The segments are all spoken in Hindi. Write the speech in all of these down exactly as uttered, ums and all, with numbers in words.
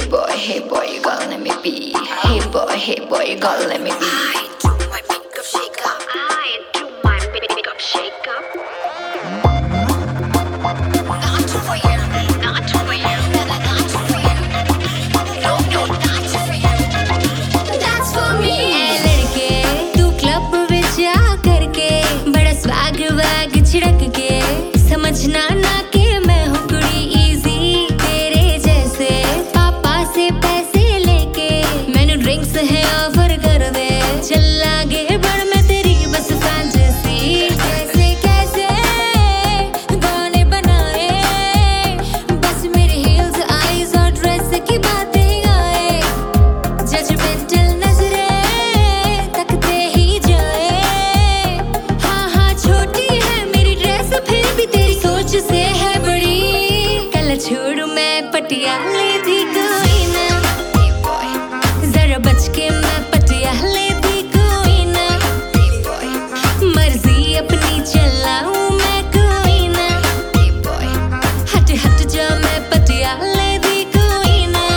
Hey boy, hey boy, you gotta let me be. Hey boy, hey boy, you gotta let me be. I do my makeup shake up. I do my makeup shake up. Not for you, not for you, not for you. No, no, not for you. That's for me. ऐ लड़के तू क्लब विच आ करके बड़ा स्वैग वैग छिड़क के समझना ना कि मैं हूँ कुड़ी इजी तेरे जैसे पापा से पैसे लेके मैंने ड्रिंक्स है ऑफर कर दे चल लागे बढ़ मैं तेरी बस फैंटेसी कैसे कैसे गाने बनाए बस मेरे हील्स आईज और ड्रेस की बातें आए जजमेंटल नजरें तकते ही जाए हाँ हाँ छोटी है मेरी ड्रेस फिर भी तेरी सोच से है बड़ी कल छोड़ू मैं पटियाले थी कोई ना जरा बच के मैं पटियाले थी कोई ना मर्जी अपनी चलाऊं मैं कोई ना हट हट जा मैं पटियाले थी कोई ना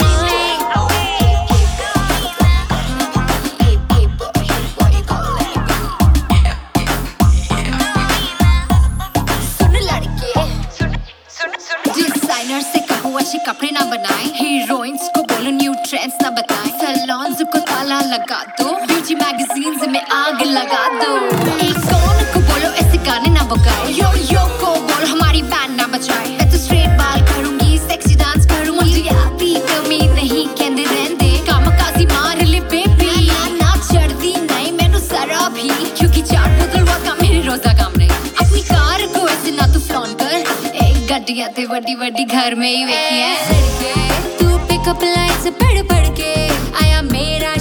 सुन लड़के, सुन सुन सुन डिजाइनर से कहूँ अच्छे कपड़े ना बनाए हीरोइंस को बोलो न्यू ट्रेंड्स ना बताए सैलून्स को ताला लगा दो ब्यूटी मैगजीन्स में आग लगा दो एक सोन को बोलो ऐसे गाने ना बगाए यो यो को बोलो हमारी बैंड ना बजाए मैं तो स्ट्रेट बाल करूंगी सेक्सी डांस करूंगी आती कमी नहीं कहते रहंदे कामकाजी मार ले बेबी ना ना चढ़दी नहीं मैनू सारा भी क्योंकि चार बोतल वाका मेरे रोजा काम नहीं अपनी कार को ऐसे ना तू फ्लॉन्ट कर एक गड्डियां ते वड्डी वड्डी घर में ही वेखी है लड़के तू पिकअप लाइन्स पढ़ पढ़ के आया मेरा